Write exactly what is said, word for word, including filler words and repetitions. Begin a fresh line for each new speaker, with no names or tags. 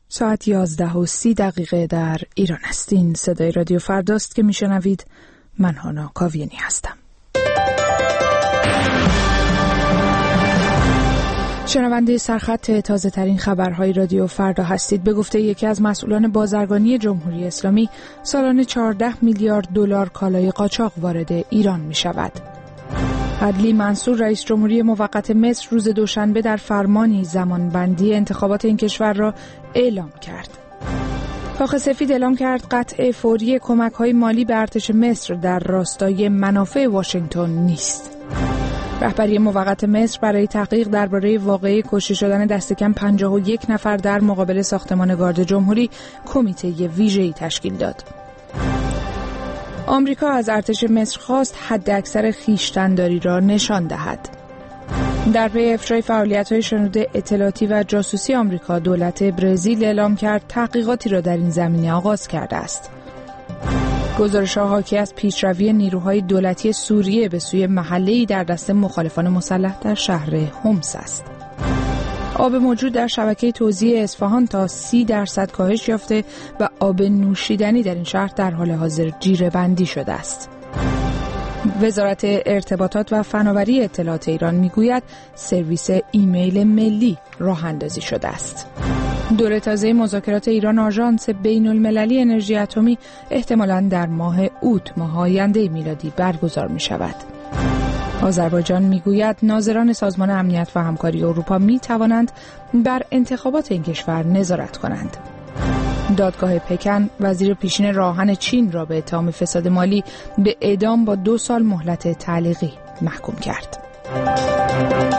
ساعت یازده و سی دقیقه در ایران است. این صدای رادیو فرداست که میشنوید. من هانا کاویانی هستم. شنونده سرخط تازه ترین خبرهای رادیو فردا هستید. به گفته یکی از مسئولان بازرگانی جمهوری اسلامی، سالانه چهارده میلیارد دلار کالای قاچاق وارد ایران می شود. عدلی منصور رئیس جمهوری موقت مصر روز دوشنبه در فرمانی زمانبندی انتخابات این کشور را اعلام کرد. کاخ سفید اعلام کرد قطع فوری کمک‌های مالی به ارتش مصر در راستای منافع واشنگتن نیست. رهبری موقت مصر برای تحقیق درباره واقعه کشته شدن دست کم پنجاه و یک نفر در مقابل ساختمان گارد جمهوری کمیته ویژه‌ای تشکیل داد. آمریکا از ارتش مصر خواست حداکثر خویشتن‌داری را نشان دهد. در پی افشای فعالیت‌های شنود اطلاعاتی و جاسوسی آمریکا، دولت برزیل اعلام کرد تحقیقاتی را در این زمینه آغاز کرده است. گزارش‌ها حاکی از پیشروی نیروهای دولتی سوریه به سوی محله‌ای در دست مخالفان مسلح در شهر حمص است. آب موجود در شبکه توزیع اصفهان تا سی درصد کاهش یافته و آب نوشیدنی در این شهر در حال حاضر جیره بندی شده است. وزارت ارتباطات و فناوری اطلاعات ایران میگوید سرویس ایمیل ملی راه اندازی شده است. دوره تازه مذاکرات ایران آژانس بین المللی انرژی اتمی احتمالاً در ماه اوت ماه آینده میلادی برگزار می شود. آذربایجان میگوید ناظران سازمان امنیت و همکاری اروپا می توانند بر انتخابات این کشور نظارت کنند. دادگاه پکن وزیر پیشین راهن چین را به اتهام فساد مالی به اعدام با دو سال مهلت تعلیقی محکوم کرد.